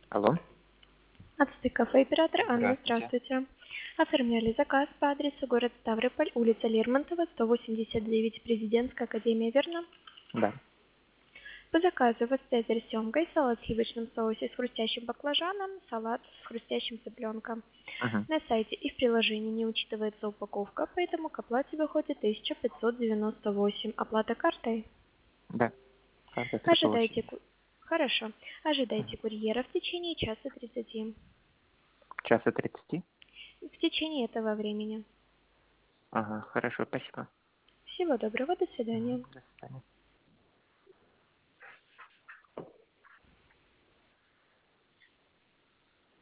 Алло. Ацтек кафе, оператор Анна, Здравствуйте. здравствуйте. Оформляли заказ по адресу город Ставрополь, улица Лермонтова, 189, Президентская академия, верно? Да. По заказу у вас цезарь с семгой, салат в сливочном соусе с хрустящим баклажаном, салат с хрустящим цыпленком. Мгм. На сайте и в приложении не учитывается упаковка, поэтому к оплате выходит 1598. Оплата картой. Да. Карта при Ожидайте... получении. Хорошо. Ожидайте Мгм. курьера в течение часа 30. Часа 30. В течение этого времени. Ага, хорошо, спасибо. Всего доброго, до свидания. До свидания.